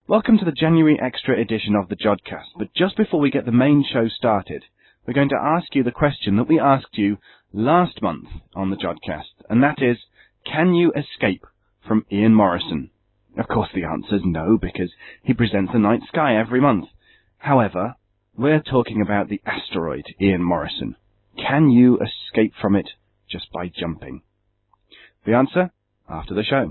Welcome to the January Extra edition of the Jodcast, but just before we get the main show started, we're going to ask you the question that we asked you last month on the Jodcast, and that is, can you escape from Ian Morrison? Of course the answer is no, because he presents The Night Sky every month. However, we're talking about the asteroid Ian Morrison. Can you escape from it just by jumping? The answer, after the show.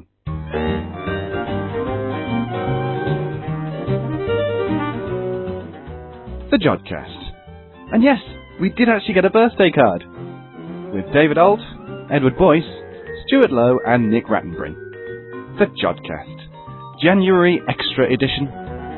The Jodcast. And yes, we did actually get a birthday card. With David Alt, Edward Boyce, Stuart Lowe and Nick Rattenbury. The Jodcast. January Extra Edition.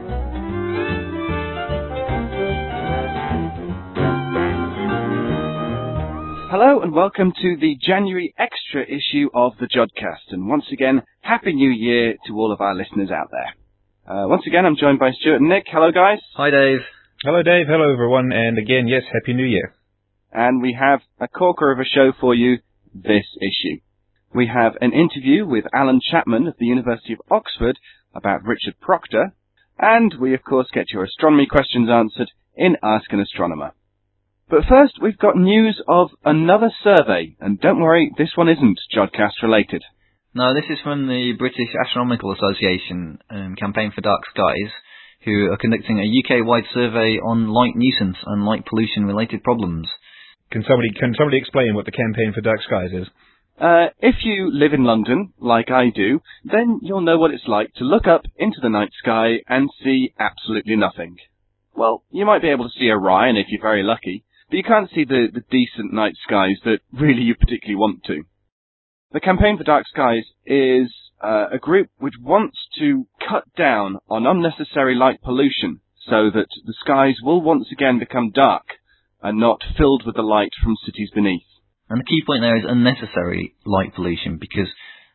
Hello and welcome to the January Extra issue of the Jodcast. And once again, Happy New Year to all of our listeners out there. Once again, I'm joined by Stuart and Nick. Hello guys. Hi Dave. Hello Dave, hello everyone, and again, yes, Happy New Year. And we have a corker of a show for you this issue. We have an interview with Alan Chapman of the University of Oxford about Richard Proctor, and we of course get your astronomy questions answered in Ask an Astronomer. But first, we've got news of another survey, and don't worry, this one isn't Jodcast related. No, this is from the British Astronomical Association Campaign for Dark Skies, who are conducting a UK-wide survey on light nuisance and light pollution-related problems. Can somebody explain what the Campaign for Dark Skies is? If you live in London, like I do, then you'll know what it's like to look up into the night sky and see absolutely nothing. Well, you might be able to see Orion if you're very lucky, but you can't see the decent night skies that really you particularly want to. The Campaign for Dark Skies is a group which wants to cut down on unnecessary light pollution so that the skies will once again become dark and not filled with the light from cities beneath. And the key point there is unnecessary light pollution, because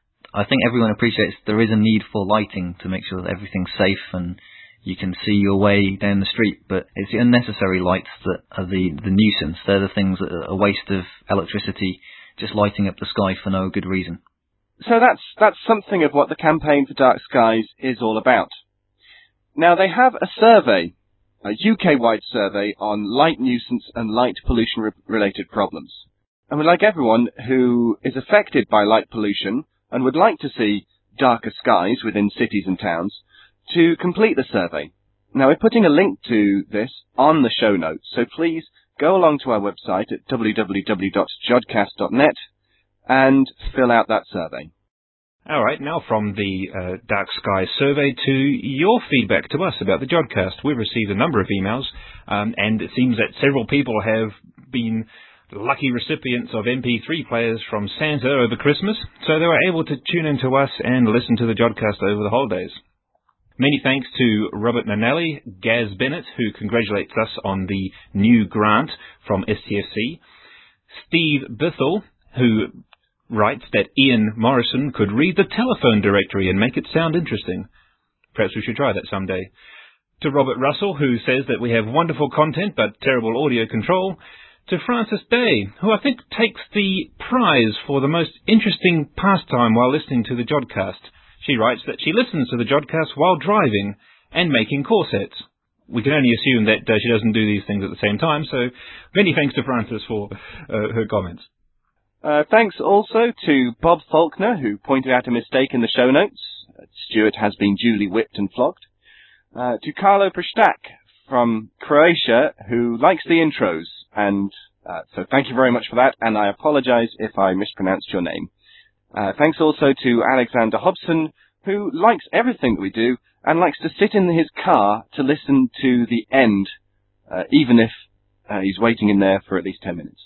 I think everyone appreciates there is a need for lighting to make sure that everything's safe and you can see your way down the street, but it's the unnecessary lights that are the nuisance. They're the things that are a waste of electricity, just lighting up the sky for no good reason. So that's something of what the Campaign for Dark Skies is all about. Now, they have a survey, a UK-wide survey on light nuisance and light pollution-related problems. And we'd like everyone who is affected by light pollution and would like to see darker skies within cities and towns to complete the survey. Now, we're putting a link to this on the show notes, so please go along to our website at www.jodcast.net and fill out that survey. All right, now from the Dark Sky survey to your feedback to us about the Jodcast. We've received a number of emails, and it seems that several people have been lucky recipients of MP3 players from Santa over Christmas, so they were able to tune in to us and listen to the Jodcast over the holidays. Many thanks to Robert Nanelli, Gaz Bennett, who congratulates us on the new grant from STFC, Steve Bithell, who writes that Ian Morrison could read the telephone directory and make it sound interesting. Perhaps we should try that someday. To Robert Russell, who says that we have wonderful content but terrible audio control. To Frances Day, who I think takes the prize for the most interesting pastime while listening to the Jodcast. She writes that she listens to the Jodcast while driving and making corsets. We can only assume that she doesn't do these things at the same time, so many thanks to Frances for her comments. Thanks also to Bob Faulkner, who pointed out a mistake in the show notes. Stuart has been duly whipped and flogged. To Carlo Pristak from Croatia, who likes the intros, and so thank you very much for that, and I apologize if I mispronounced your name. Thanks also to Alexander Hobson, who likes everything that we do and likes to sit in his car to listen to the end, even if he's waiting in there for at least 10 minutes.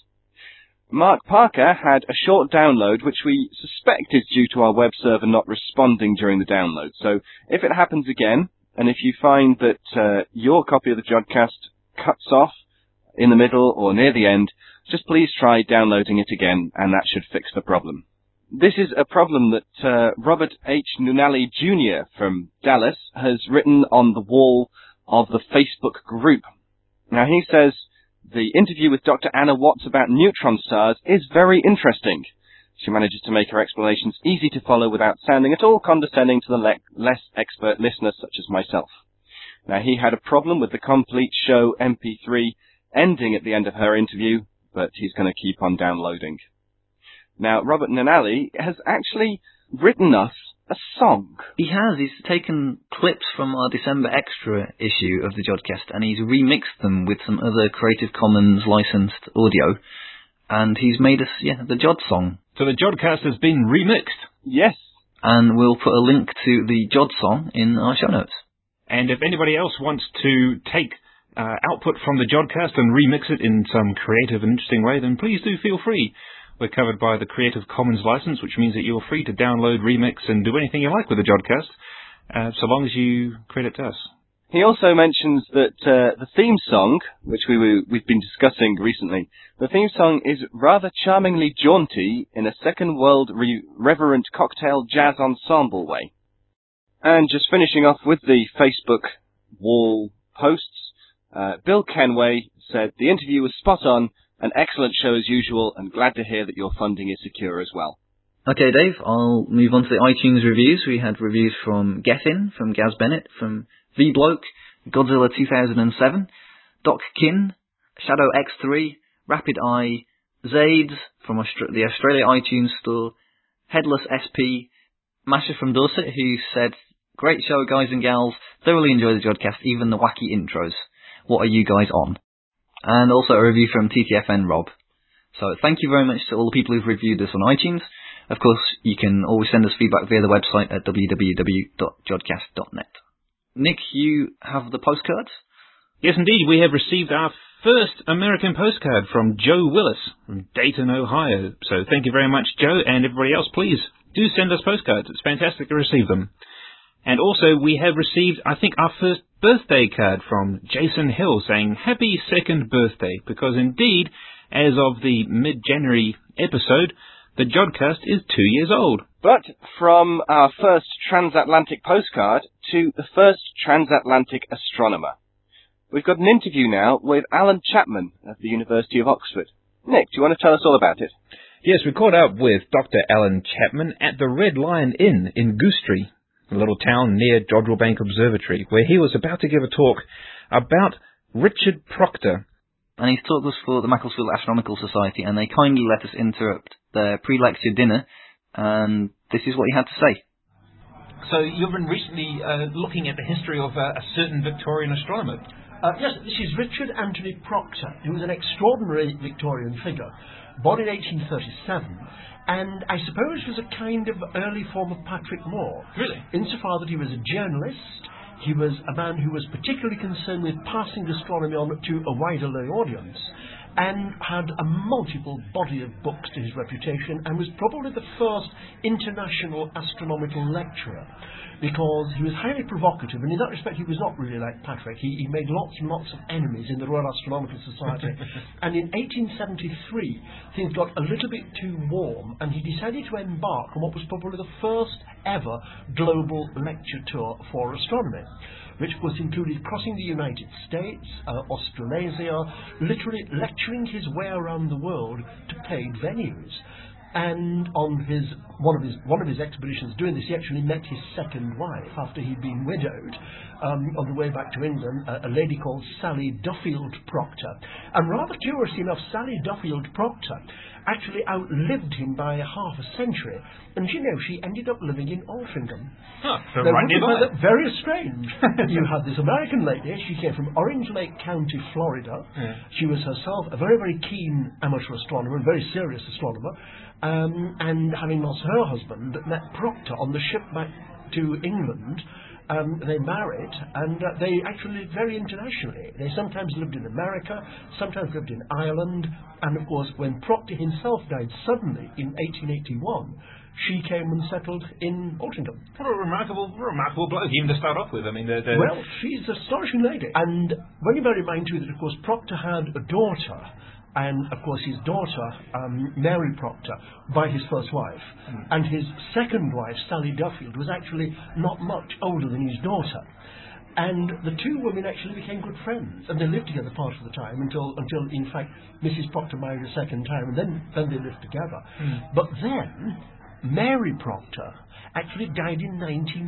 Mark Parker had a short download, which we suspect is due to our web server not responding during the download. So if it happens again, and if you find that your copy of the Jodcast cuts off in the middle or near the end, just please try downloading it again, and that should fix the problem. This is a problem that Robert H. Nunali Jr. from Dallas has written on the wall of the Facebook group. Now, he says, the interview with Dr. Anna Watts about neutron stars is very interesting. She manages to make her explanations easy to follow without sounding at all condescending to the less expert listeners such as myself. Now, he had a problem with the complete show MP3 ending at the end of her interview, but he's going to keep on downloading. Now, Robert Nanali has actually written us a song. He has. He's taken clips from our December Extra issue of the Jodcast and he's remixed them with some other Creative Commons licensed audio. And he's made us, the Jod song. So the Jodcast has been remixed? Yes. And we'll put a link to the Jod song in our show notes. And if anybody else wants to take output from the Jodcast and remix it in some creative and interesting way, then please do feel free. We're covered by the Creative Commons license, which means that you're free to download, remix, and do anything you like with the Jodcast, so long as you credit us. He also mentions that the theme song, which we've been discussing recently, the theme song is rather charmingly jaunty in a second world reverent cocktail jazz ensemble way. And just finishing off with the Facebook wall posts, Bill Kenway said, the interview was spot on, an excellent show as usual, and glad to hear that your funding is secure as well. Okay, Dave, I'll move on to the iTunes reviews. We had reviews from Gethin, from Gaz Bennett, from V-Bloke, Godzilla 2007, Doc Kin, Shadow X3, Rapid Eye, Zades from the Australia iTunes store, Headless SP, Masha from Dorset, who said, great show, guys and gals, thoroughly enjoy the Jodcast, even the wacky intros. What are you guys on? And also a review from TTFN Rob. So thank you very much to all the people who've reviewed this on iTunes. Of course, you can always send us feedback via the website at www.jodcast.net. Nick, you have the postcards? Yes, indeed. We have received our first American postcard from Joe Willis from Dayton, Ohio. So thank you very much, Joe, and everybody else. Please do send us postcards. It's fantastic to receive them. And also, we have received, I think, our first birthday card from Jason Hill saying, happy second birthday, because indeed, as of the mid-January episode, the Jodcast is 2 years old. But from our first transatlantic postcard to the first transatlantic astronomer. We've got an interview now with Alan Chapman of the University of Oxford. Nick, do you want to tell us all about it? Yes, we caught up with Dr. Alan Chapman at the Red Lion Inn in Goostrey, a little town near Jodrell Bank Observatory, where he was about to give a talk about Richard Proctor. And his talk was for the Macclesfield Astronomical Society, and they kindly let us interrupt their pre-lecture dinner, and this is what he had to say. So you've been recently looking at the history of a certain Victorian astronomer. Yes, this is Richard Anthony Proctor, who was an extraordinary Victorian figure, born in 1837, and I suppose was a kind of early form of Patrick Moore. Really? Insofar that he was a journalist, he was a man who was particularly concerned with passing astronomy on to a wider lay audience, and had a multiple body of books to his reputation, and was probably the first international astronomical lecturer, because he was highly provocative, and in that respect he was not really like Patrick. He made lots and lots of enemies in the Royal Astronomical Society. And in 1873 things got a little bit too warm, and he decided to embark on what was probably the first ever global lecture tour for astronomy, which was included crossing the United States, Australasia, literally lecturing his way around the world to paid venues. And on one of his expeditions doing this, he actually met his second wife after he'd been widowed on the way back to England, a lady called Sally Duffield Proctor. And rather curiously enough, Sally Duffield Proctor actually outlived him by half a century, and she ended up living in Altrincham. Huh, so right nearby. Very strange. You had this American lady, she came from Orange Lake County, Florida. Yeah. She was herself a very, very keen amateur astronomer, a very serious astronomer, and having lost her husband, met Proctor on the ship back to England. They married, and they actually lived very internationally. They sometimes lived in America, sometimes lived in Ireland, and of course when Proctor himself died suddenly in 1881, she came and settled in Altrincham. What a remarkable bloke, even to start off with. I mean, Well, she's an astonishing lady. And when you bear in mind too that of course Proctor had a daughter, and of course his daughter, Mary Proctor, by his first wife, and his second wife, Sally Duffield, was actually not much older than his daughter. And the two women actually became good friends, and they lived together part of the time until in fact Mrs. Proctor married a second time, and then they lived together. But then Mary Proctor actually died in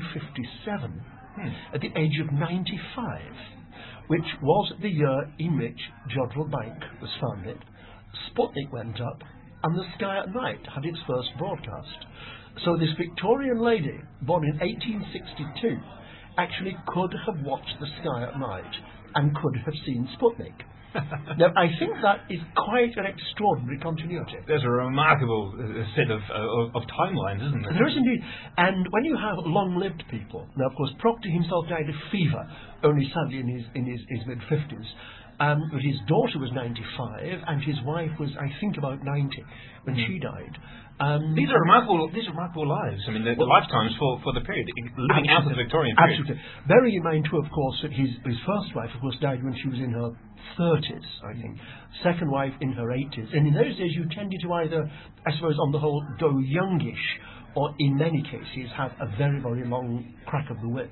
1957 at the age of 95, which was the year in which Jodrell Bank was founded, Sputnik went up, and the Sky at Night had its first broadcast. So this Victorian lady, born in 1862, actually could have watched the Sky at Night and could have seen Sputnik. Now, I think that is quite an extraordinary continuity. There's a remarkable set of timelines, isn't there? There is indeed. And when you have long-lived people, now, of course, Proctor himself died of fever, only sadly in his mid-50s. But his daughter was 95, and his wife was, I think, about 90 when she died. These are remarkable lives. I mean, the lifetimes for the period, living out of the Victorian period. Absolutely. Bearing in mind, too, of course, that his first wife, of course, died when she was in her 30s, I think. Second wife in her 80s. And in those days, you tended to either, I suppose, on the whole, go youngish, or in many cases have a very, very long crack of the whip.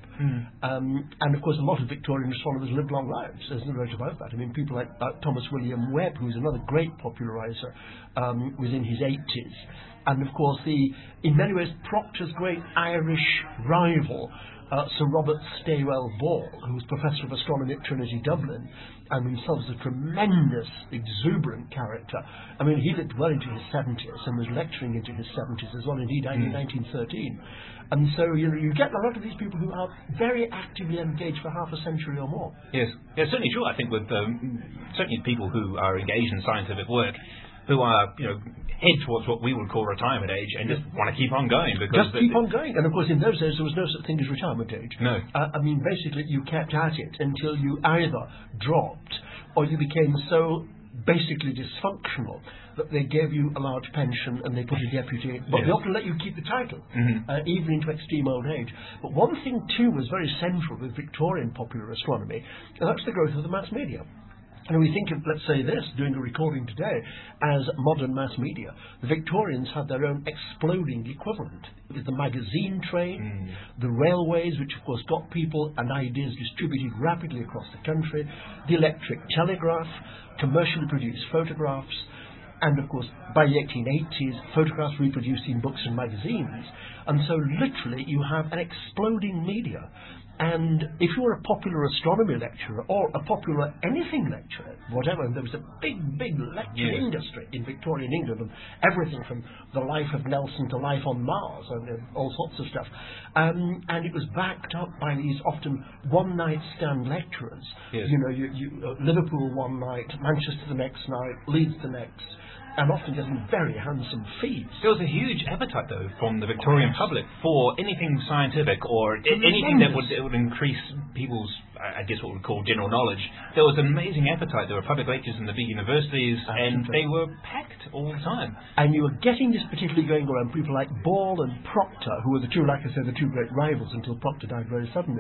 And of course a lot of Victorian astronomers lived long lives, there's no doubt about that. I mean, people like Thomas William Webb, who's another great popularizer, was in his 80s. And of course in many ways Proctor's great Irish rival, Sir Robert Stawell Ball, who was Professor of Astronomy at Trinity Dublin, and himself was a tremendous, exuberant character. I mean, he lived well into his 70s and was lecturing into his 70s as well. Indeed, died in 1913. And so, you get a lot of these people who are very actively engaged for half a century or more. Yes, certainly true. I think with certainly people who are engaged in scientific work, who are, head towards what we would call retirement age and just want to keep on going. Because keep on going. And of course in those days there was no such thing as retirement age. No. I mean, basically you kept at it until you either dropped or you became so basically dysfunctional that they gave you a large pension and they put a deputy, but they often let you keep the title, even into extreme old age. But one thing too was very central with Victorian popular astronomy, and that's the growth of the mass media. And we think of, let's say this, doing a recording today, as modern mass media. The Victorians had their own exploding equivalent. It was the magazine trade, the railways, which of course got people and ideas distributed rapidly across the country, the electric telegraph, commercially produced photographs, and of course by the 1880s, photographs reproduced in books and magazines. And so literally you have an exploding media. And if you were a popular astronomy lecturer or a popular anything lecturer, whatever, there was a big lecture industry in Victorian England, and everything from the life of Nelson to life on Mars and all sorts of stuff. And it was backed up by these often one-night stand lecturers. Yes. Liverpool one night, Manchester the next night, Leeds the next. And often getting very handsome fees. There was a huge appetite, though, from the Victorian public for anything scientific or anything that would increase people's, I guess what we call general knowledge. There was an amazing appetite. There were public lectures in the big universities, and they were packed all the time. And you were getting this particularly going around people like Ball and Proctor, who were the two, like I said, the two great rivals until Proctor died very suddenly.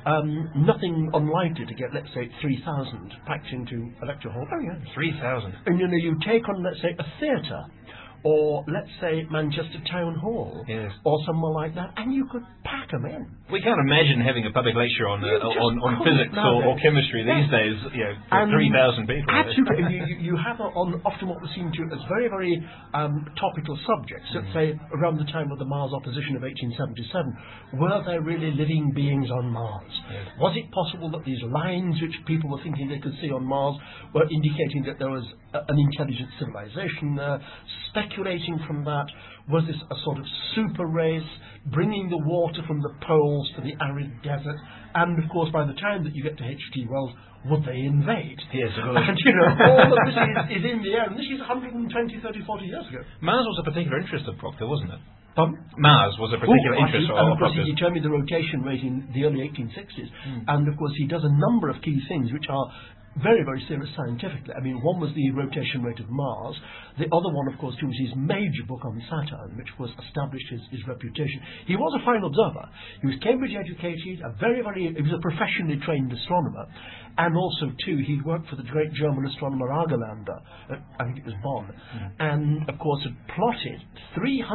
Nothing unlikely to get, let's say, 3,000 packed into a lecture hall. Oh, yeah. 3,000. And, you take on, let's say, a theatre, or let's say Manchester Town Hall, or somewhere like that, and you could pack them in. We can't imagine having a public lecture on physics or chemistry these days, for 3,000 people. Absolutely. You have often what was seen to as very, very topical subjects. Let's say around the time of the Mars opposition of 1877, were there really living beings on Mars? Yes. Was it possible that these lines which people were thinking they could see on Mars were indicating that there was an intelligent civilization there? Speculating from that, was this a sort of super race, bringing the water from the poles to the arid desert? And of course, by the time that you get to H.G. Wells, would they invade? Yes, of course. And all of this is in the air, and this is 120, 30, 40 years ago. Mars was a particular interest of Proctor, wasn't it? Pardon? Mars was a particular interest of And of course, Proctor. he determined the rotation rate in the early 1860s, and of course, he does a number of key things which are very, very serious scientifically. I mean, one was the rotation rate of Mars. The other one, of course, too, was his major book on Saturn, which was established his reputation. He was a fine observer. He was Cambridge educated, he was a professionally trained astronomer. And also, too, he'd worked for the great German astronomer Argelander, I think it was Bonn, and, of course, had plotted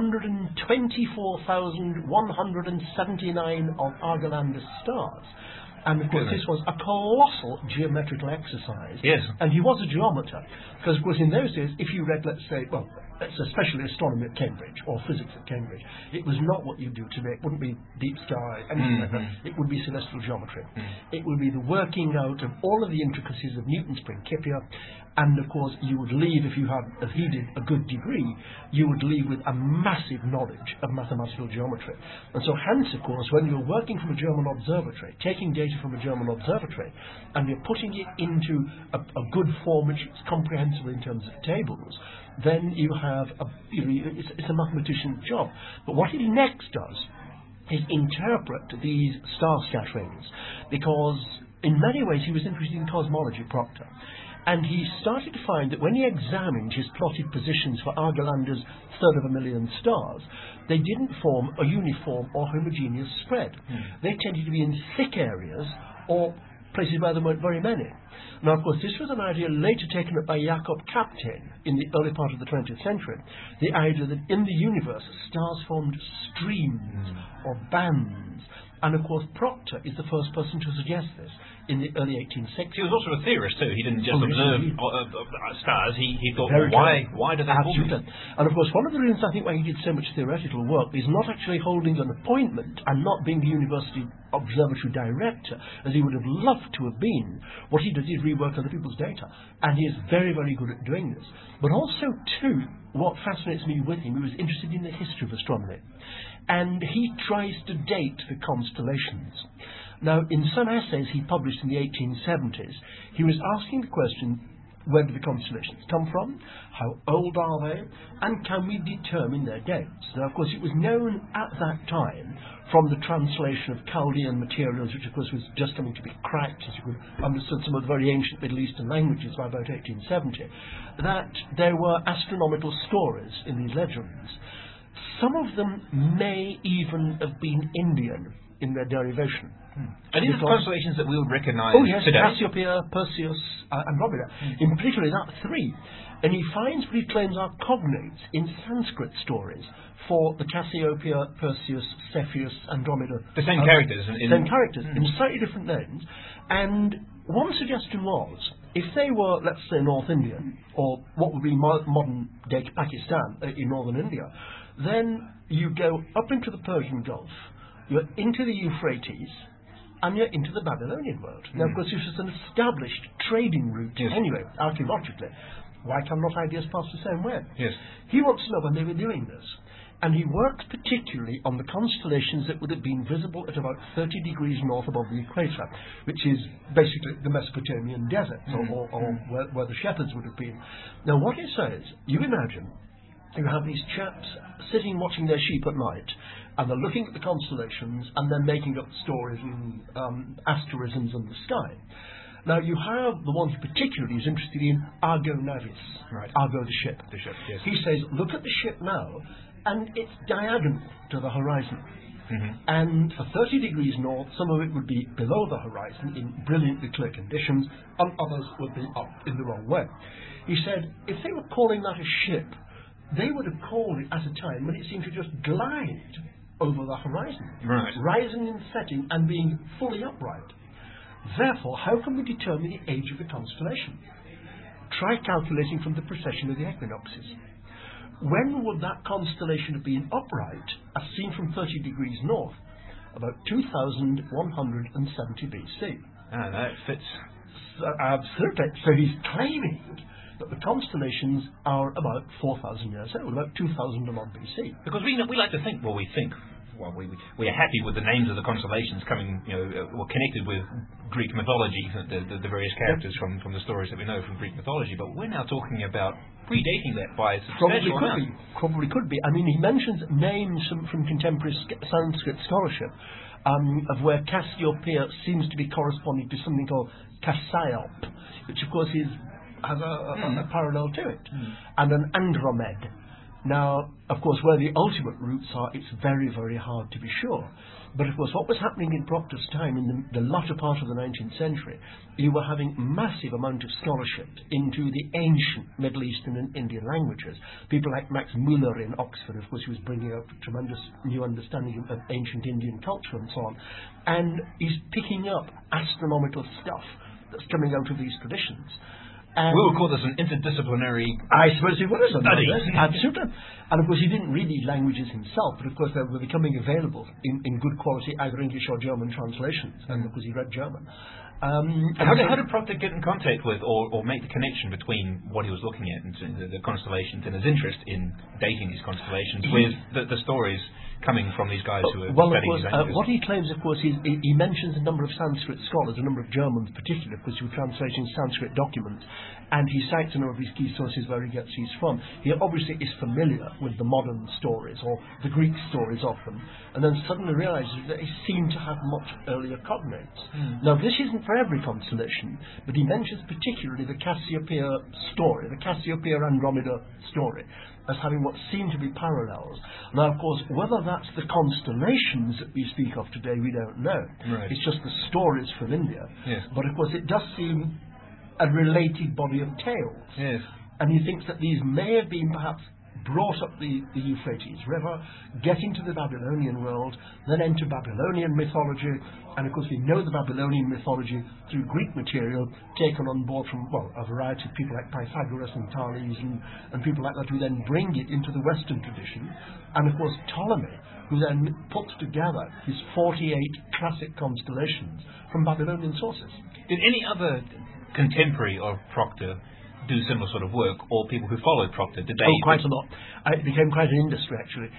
324,179 of Argelander's stars. And of course, this was a colossal geometrical exercise. Yes. And he was a geometer. Because, of course, in those days, if you read, let's say, well, especially astronomy at Cambridge or physics at Cambridge, it was not what you do today. It wouldn't be deep sky, anything like that. It would be celestial geometry. It would be the working out of all of the intricacies of Newton's Principia. And, of course, you would leave, if he did a good degree, you would leave with a massive knowledge of mathematical geometry. And so, hence, of course, when you're working from a German observatory, taking data from a German observatory, and you're putting it into a good form which is comprehensible in terms of tables, then you have it's a mathematician's job. But what he next does is interpret these star scatterings, because in many ways he was interested in cosmology, Proctor. And he started to find that when he examined his plotted positions for Argelander's third of a million stars, they didn't form a uniform or homogeneous spread. They tended to be in thick areas or places where there weren't very many. Now, of course, this was an idea later taken up by Jakob Kapteyn in the early part of the 20th century. The idea that in the universe, stars formed streams or bands. And, of course, Proctor is the first person to suggest this in the early 1860s. He was also a theorist, too. He didn't just observe stars. He thought, why do they form? And, of course, one of the reasons I think why he did so much theoretical work is not actually holding an appointment and not being the university observatory director, as he would have loved to have been. What he does is rework other people's data. And he is very, very good at doing this. But also, too, what fascinates me with him, he was interested in the history of astronomy. And he tries to date the constellations. Now, in some essays he published in the 1870s, he was asking the question, where do the constellations come from? How old are they? And can we determine their dates? Now, of course, it was known at that time from the translation of Chaldean materials, which, of course, was just coming to be cracked, as you could understood some of the very ancient Middle Eastern languages by about 1870, that there were astronomical stories in these legends. Some of them may even have been Indian in their derivation. And these are constellations that we would recognise today. Cassiopeia, Perseus, Andromeda. In particular, that three. And he finds what he claims are cognates in Sanskrit stories for the Cassiopeia, Perseus, Cepheus, Andromeda. The same characters. Same characters, in slightly different names. And one suggestion was, if they were, let's say, North Indian, or what would be modern-day Pakistan in northern India, then you go up into the Persian Gulf, you're into the Euphrates, and you're into the Babylonian world. Now, of course, this is an established trading route anyway, archaeologically. Why cannot ideas pass the same way? Yes. He wants to know when they were doing this. And he works particularly on the constellations that would have been visible at about 30 degrees north above the equator, which is basically the Mesopotamian desert, or where the shepherds would have been. Now, what he says, you imagine, you have these chaps sitting watching their sheep at night, and they're looking at the constellations, and they're making up stories and asterisms in the sky. Now, you have the one who particularly is interested in Argo Navis, Argo the ship. The ship, yes. He says, look at the ship now, and it's diagonal to the horizon. And for 30 degrees north, some of it would be below the horizon in brilliantly clear conditions, and others would be up in the wrong way. He said, if they were calling that a ship, they would have called it at a time when it seemed to just glide over the horizon, rising and setting and being fully upright. Therefore, how can we determine the age of the constellation? Try calculating from the precession of the equinoxes. When would that constellation have been upright, as seen from 30 degrees north? About 2170 BC. Ah, that fits. Absolutely. So he's claiming that the constellations are about 4,000 years old, about 2000 BC. Because we like to think, we are happy with the names of the constellations coming, were connected with Greek mythology, the various characters from the stories that we know from Greek mythology. But we're now talking about predating that by a substantial amount. Probably could be. I mean, he mentions names from contemporary Sanskrit scholarship of where Cassiopeia seems to be corresponding to something called Cassiope, which of course has a parallel to it, and an Andromed. Now, of course, where the ultimate roots are, it's very, very hard to be sure. But, of course, what was happening in Proctor's time in the latter part of the 19th century, you were having massive amount of scholarship into the ancient Middle Eastern and Indian languages. People like Max Muller in Oxford, of course, who was bringing out a tremendous new understanding of ancient Indian culture and so on. And he's picking up astronomical stuff that's coming out of these traditions. We would call this an interdisciplinary I suppose it was a study. Absolutely. And of course he didn't read these languages himself, but of course they were becoming available in good quality, either English or German translations, and of course he read German. How did Proctor get in contact with or make the connection between what he was looking at and the constellations and his interest in dating these constellations with the stories coming from these guys who are studying these languages? What he claims, of course, he mentions a number of Sanskrit scholars, a number of Germans particularly, because he was translating Sanskrit documents, and he cites a number of his key sources where he gets these from. He obviously is familiar with the modern stories, or the Greek stories of them, and then suddenly realizes that they seem to have much earlier cognates. Now, this isn't for every constellation, but he mentions particularly the Cassiopeia story, the Cassiopeia-Andromeda story, as having what seem to be parallels. Now, of course, whether that's the constellations that we speak of today, we don't know. Right. It's just the stories from India. Yes. But, of course, it does seem a related body of tales. Yes. And he thinks that these may have been perhaps brought up the Euphrates River, get into the Babylonian world, then enter Babylonian mythology, and of course we know the Babylonian mythology through Greek material taken on board from, well, a variety of people like Pythagoras and Thales and people like that, who then bring it into the Western tradition, and of course Ptolemy, who then puts together his 48 classic constellations from Babylonian sources. Did any other contemporary of Proctor do similar sort of work, or people who followed Proctor? Did they? Quite a lot. It became quite an industry, actually.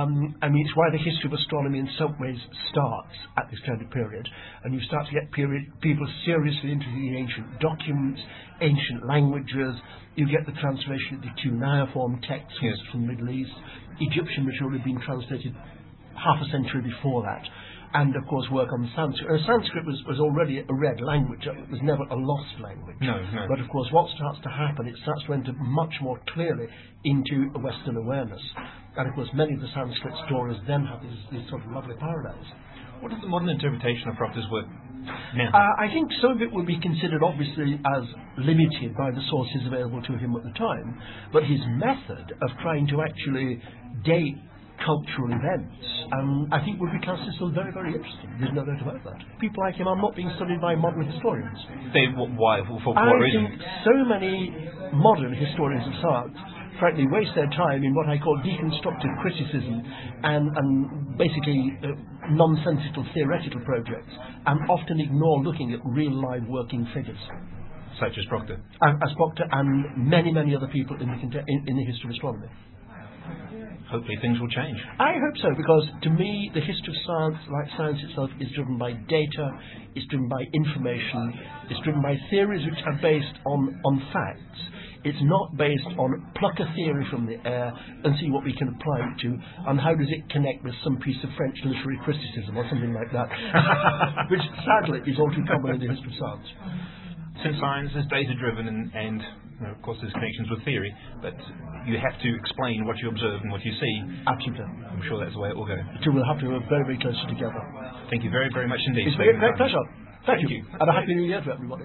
I mean, it's why the history of astronomy in some ways starts at this kind of period, and you start to get people seriously into the ancient documents, ancient languages. You get the translation of the cuneiform texts from the Middle East. Egyptian material had been translated half a century before that. And, of course, work on Sanskrit. Sanskrit was already a read language. It was never a lost language. No. But, of course, what starts to happen, it starts to enter much more clearly into a Western awareness. And, of course, many of the Sanskrit stories then have these sort of lovely parallels. What is the modern interpretation of Proctor's work now? I think some of it would be considered, obviously, as limited by the sources available to him at the time. But his method of trying to actually date cultural events, I think would be classed as still very, very interesting. There's no doubt about that. People like him are not being studied by modern historians. Why? For what reason? I think so many modern historians of science, frankly, waste their time in what I call deconstructive criticism and basically nonsensical theoretical projects, and often ignore looking at real live working figures. Such as Proctor? As Proctor and many, many other people in the history of astronomy. Hopefully things will change. I hope so, because to me the history of science, like science itself, is driven by data, it's driven by information, it's driven by theories which are based on facts. It's not based on pluck a theory from the air and see what we can apply it to, and how does it connect with some piece of French literary criticism or something like that, which sadly is all too common in the history of science. Since science is data-driven and of course there's connections with theory, but you have to explain what you observe and what you see. Absolutely. I'm sure that's the way it will go. The two will have to work very, very closely together. Thank you very, very much indeed. It's been a great pleasure. Thank you. And a Happy New Year to everybody.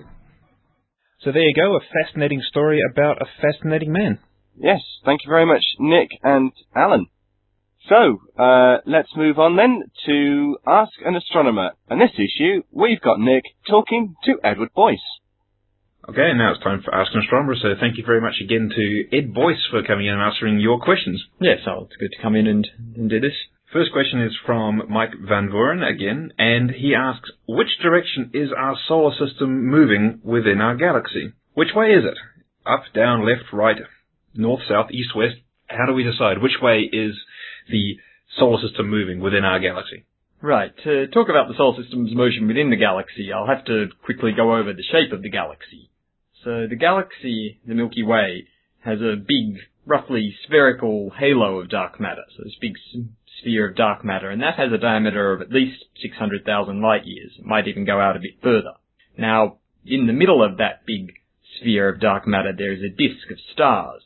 So there you go, a fascinating story about a fascinating man. Yes, thank you very much, Nick and Alan. So, let's move on then to Ask an Astronomer. And this issue, we've got Nick talking to Edward Boyce. Okay, now it's time for Ask an Astronomer, so thank you very much again to Ed Boyce for coming in and answering your questions. Yes, it's good to come in and do this. First question is from Mike Van Voren again, and he asks, which direction is our solar system moving within our galaxy? Which way is it? Up, down, left, right, north, south, east, west? How do we decide which way is the solar system moving within our galaxy? Right, to talk about the solar system's motion within the galaxy, I'll have to quickly go over the shape of the galaxy. So the galaxy, the Milky Way, has a big, roughly spherical halo of dark matter, so this big sphere of dark matter, and that has a diameter of at least 600,000 light years. It might even go out a bit further. Now, in the middle of that big sphere of dark matter, there is a disk of stars,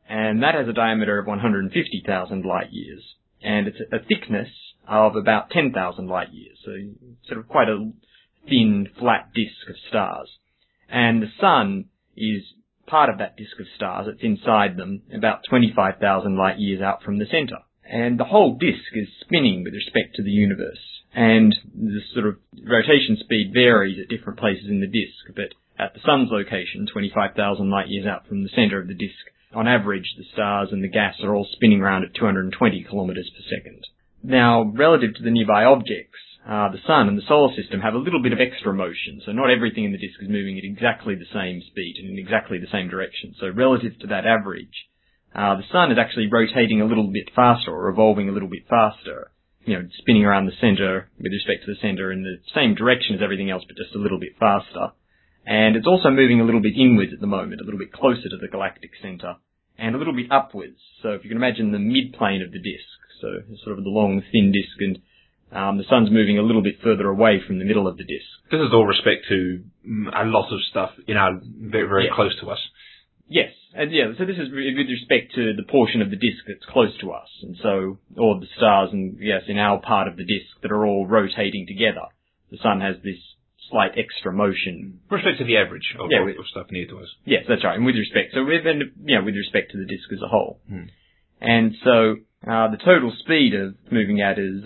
and that has a diameter of 150,000 light years, and it's a thickness of about 10,000 light years, so sort of quite a thin, flat disk of stars. And the Sun is part of that disk of stars. It's inside them, about 25,000 light years out from the center. And the whole disk is spinning with respect to the universe. And the sort of rotation speed varies at different places in the disk, but at the Sun's location, 25,000 light years out from the center of the disk, on average, the stars and the gas are all spinning around at 220 kilometers per second. Now, relative to the nearby objects, the Sun and the Solar System have a little bit of extra motion, so not everything in the disk is moving at exactly the same speed and in exactly the same direction. So relative to that average, the Sun is actually rotating a little bit faster, or revolving a little bit faster, spinning around the center with respect to the center in the same direction as everything else, but just a little bit faster. And it's also moving a little bit inwards at the moment, a little bit closer to the galactic center, and a little bit upwards. So if you can imagine the midplane of the disk, so sort of the long, thin disk, and the Sun's moving a little bit further away from the middle of the disk. This is all respect to a lot of stuff, very, very close to us. Yes, and so this is with respect to the portion of the disk that's close to us, and so all the stars in our part of the disk that are all rotating together. The Sun has this slight extra motion. With respect to the average of stuff near to us. Yes, that's right, and with respect to the disk as a whole. And so the total speed of moving out is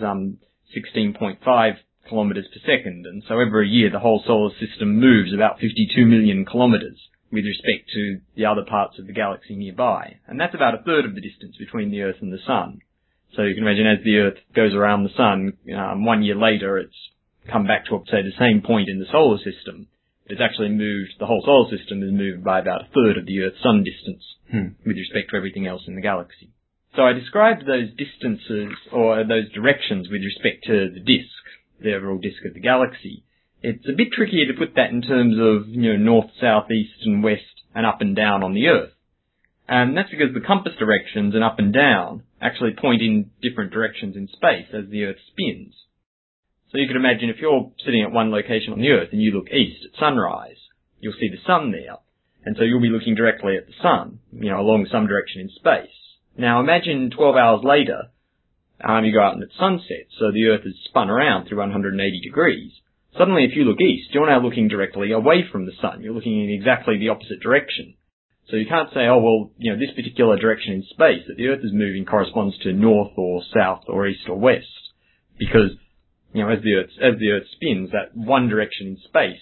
16.5 kilometers per second, and so every year the whole solar system moves about 52 million kilometers with respect to the other parts of the galaxy nearby. And that's about a third of the distance between the Earth and the Sun. So you can imagine as the Earth goes around the Sun, 1 year later it's come back to, say, the same point in the solar system. It's actually moved, the whole solar system has moved by about a third of the Earth-Sun distance with respect to everything else in the galaxy. So I described those distances, or those directions with respect to the disk, the overall disk of the galaxy. It's a bit trickier to put that in terms of, north, south, east and west and up and down on the Earth. And that's because the compass directions and up and down actually point in different directions in space as the Earth spins. So you can imagine if you're sitting at one location on the Earth and you look east at sunrise, you'll see the Sun there. And so you'll be looking directly at the Sun, along some direction in space. Now imagine 12 hours later, you go out and it's sunset, so the Earth is spun around through 180 degrees. Suddenly, if you look east, you're now looking directly away from the Sun. You're looking in exactly the opposite direction. So you can't say, this particular direction in space that the Earth is moving corresponds to north or south or east or west. Because, as the Earth spins, that one direction in space,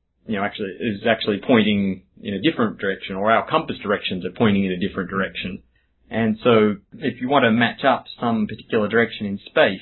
actually pointing in a different direction, or our compass directions are pointing in a different direction. And so if you want to match up some particular direction in space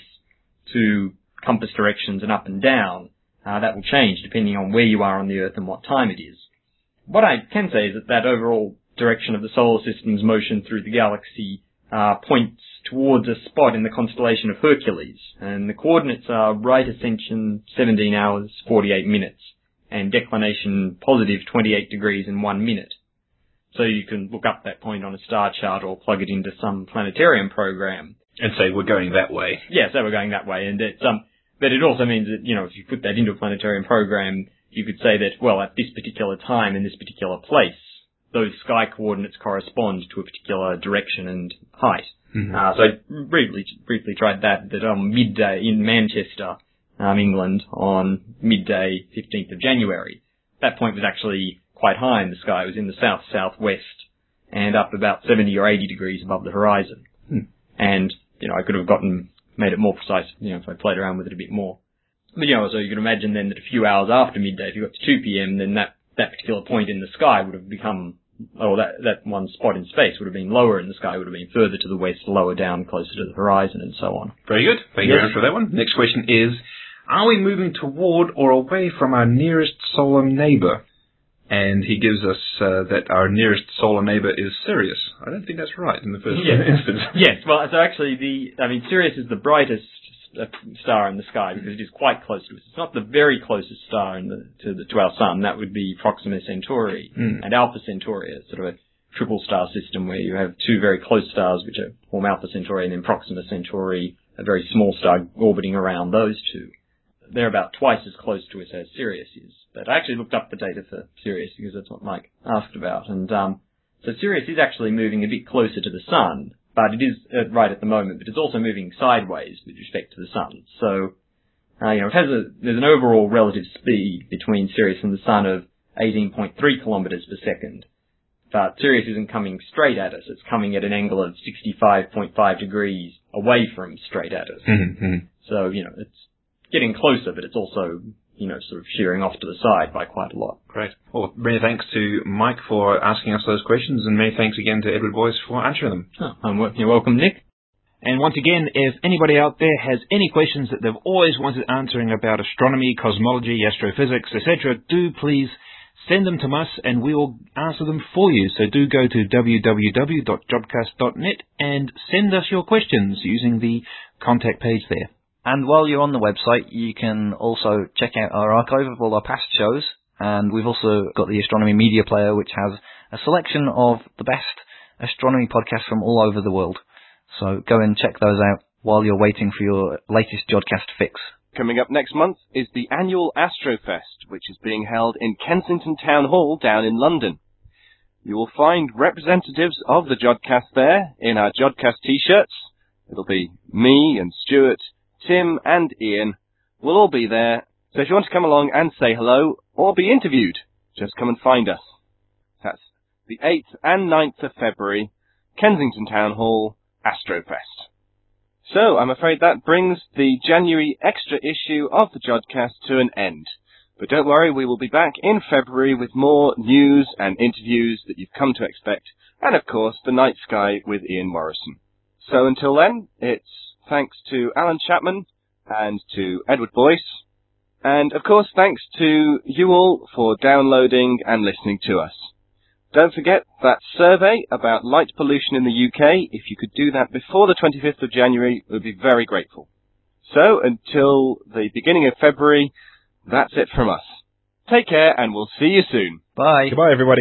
to compass directions and up and down, that will change depending on where you are on the Earth and what time it is. What I can say is that overall direction of the solar system's motion through the galaxy points towards a spot in the constellation of Hercules, and the coordinates are right ascension 17 hours 48 minutes, and declination positive 28 degrees and 1 minute. So you can look up that point on a star chart or plug it into some planetarium program. And say, we're going that way. Yeah, so we're going that way. And it's, but it also means that, if you put that into a planetarium program, you could say that, at this particular time in this particular place, those sky coordinates correspond to a particular direction and height. So I briefly tried that on midday in Manchester, England, on midday 15th of January. That point was actually quite high in the sky. It was in the south-southwest and up about 70 or 80 degrees above the horizon. And, I could have made it more precise, if I played around with it a bit more. But, so you can imagine then that a few hours after midday, if you got to 2 p.m., then that particular point in the sky would have become, that one spot in space would have been lower in the sky, would have been further to the west, lower down, closer to the horizon, and so on. Very good. Thank you very much for that one. Next question is, are we moving toward or away from our nearest solar neighbor? And he gives us that our nearest solar neighbor is Sirius. I don't think that's right in the first instance. Yes, well, so actually Sirius is the brightest star in the sky because it is quite close to us. It's not the very closest star to our Sun. That would be Proxima Centauri and Alpha Centauri, sort of a triple star system where you have two very close stars which form Alpha Centauri, and then Proxima Centauri, a very small star orbiting around those two. They're about twice as close to us as Sirius is. But I actually looked up the data for Sirius because that's what Mike asked about. And So Sirius is actually moving a bit closer to the Sun, but it is right at the moment, but it's also moving sideways with respect to the Sun. So, there's an overall relative speed between Sirius and the Sun of 18.3 kilometers per second. But Sirius isn't coming straight at us. It's coming at an angle of 65.5 degrees away from straight at us. Mm-hmm. So, it's getting closer, but it's also, sort of shearing off to the side by quite a lot. Great. Well, many thanks to Mike for asking us those questions, and many thanks again to Edward Boyce for answering them. You're welcome, Nick. And once again, if anybody out there has any questions that they've always wanted answering about astronomy, cosmology, astrophysics, etc., do please send them to us and we will answer them for you. So do go to www.jodcast.net and send us your questions using the contact page there. And while you're on the website, you can also check out our archive of all our past shows. And we've also got the Astronomy Media Player, which has a selection of the best astronomy podcasts from all over the world. So go and check those out while you're waiting for your latest Jodcast fix. Coming up next month is the annual Astrofest, which is being held in Kensington Town Hall down in London. You will find representatives of the Jodcast there in our Jodcast t-shirts. It'll be me and Stuart, Tim and Ian. We'll all be there. So if you want to come along and say hello or be interviewed, just come and find us. That's the 8th and 9th of February, Kensington Town Hall, Astrofest. So, I'm afraid that brings the January extra issue of the Jodcast to an end. But don't worry, we will be back in February with more news and interviews that you've come to expect, and of course, the Night Sky with Ian Morrison. So until then, it's thanks to Alan Chapman and to Edward Boyce, and of course, thanks to you all for downloading and listening to us. Don't forget that survey about light pollution in the UK. If you could do that before the 25th of January, we'd be very grateful. So, until the beginning of February, that's it from us. Take care, and we'll see you soon. Bye. Goodbye, everybody.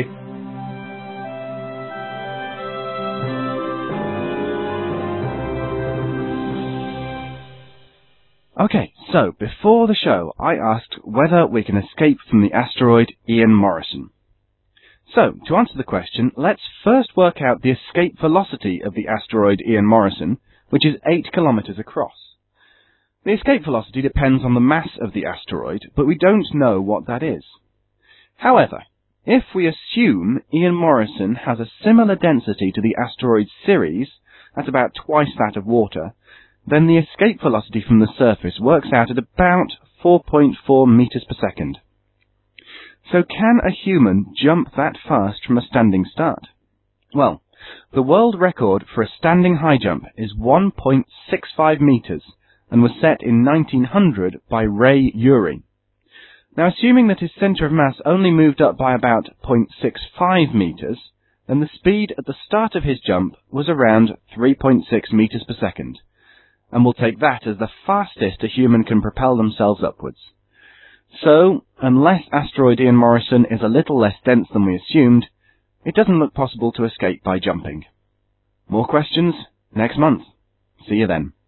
Okay, so before the show, I asked whether we can escape from the asteroid Ian Morrison. So, to answer the question, let's first work out the escape velocity of the asteroid Ian Morrison, which is 8 kilometers across. The escape velocity depends on the mass of the asteroid, but we don't know what that is. However, if we assume Ian Morrison has a similar density to the asteroid Ceres, that's about twice that of water, then the escape velocity from the surface works out at about 4.4 meters per second. So can a human jump that fast from a standing start? Well, the world record for a standing high jump is 1.65 meters and was set in 1900 by Ray Urey. Now, assuming that his center of mass only moved up by about 0.65 meters, then the speed at the start of his jump was around 3.6 meters per second, and we'll take that as the fastest a human can propel themselves upwards. So, unless asteroid Ian Morrison is a little less dense than we assumed, it doesn't look possible to escape by jumping. More questions next month. See you then.